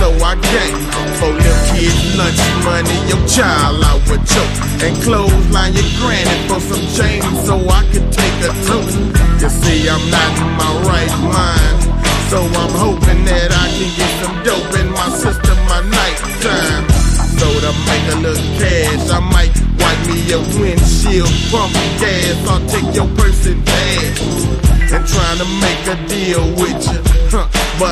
so I gang. For them kids lunch money, your child I would choke. And clothesline your granny for some change so I could take a toke. You see I'm not in my right mind, so I'm hoping that I can get some dope in my system my nighttime. So to make a little cash, I might wipe me a windshield, pump gas, or take your person dash. And trying to make a deal with you, but